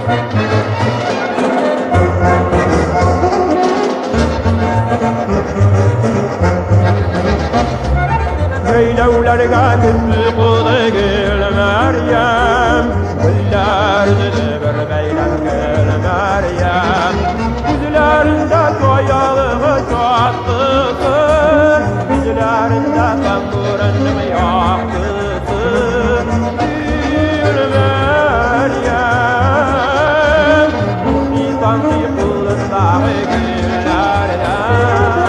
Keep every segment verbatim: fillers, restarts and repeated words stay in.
Leylaularga kızlıqıdı gül Meryem Güllerdi bir beylem gül Meryem Yüzlerinde koyalığı çattısı Yüzlerinde tamburun yaktısı Gül Meryem Nisan yıkılındağı güllerden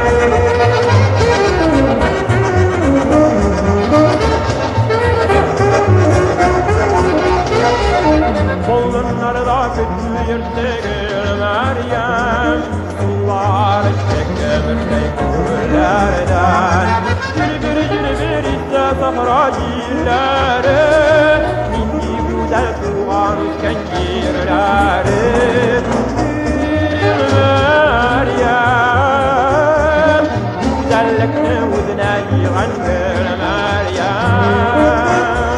Kolunlarda küçük yırtık Meryem Sular çekemir güllerden Cilbir cilbir ise sahra cilleri Minni güzel tuğan üsken girleri Meryem Güzellikle uzuna yığan gül Meryem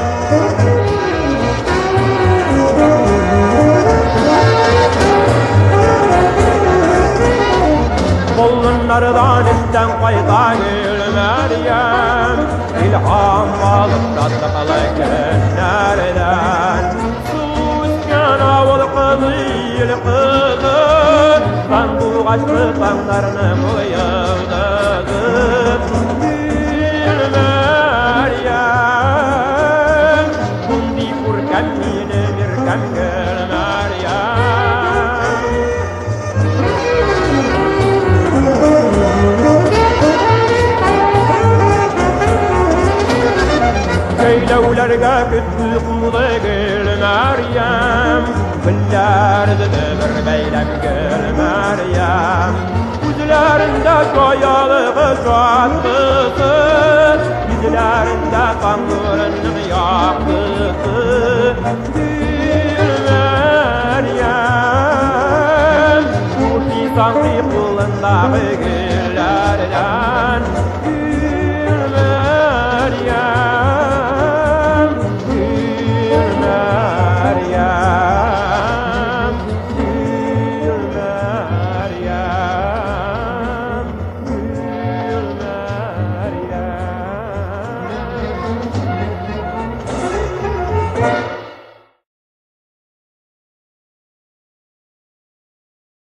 Kolunlardan isten qayda gül Meryem İlham alıp tatlıqalı günlerden Su üsken avul kızı il kızı Ben bu kaçlı kanlarını bıyıldızı Gül Meryem Kundi kurken mini mirken gül Meryem Leylaularga kütlüqıdı gül Meryem Güllerdi bir beylem gül Meryem Yüzlerinde koyalığı çattısı Yüzlerinde kanlarının yaktısı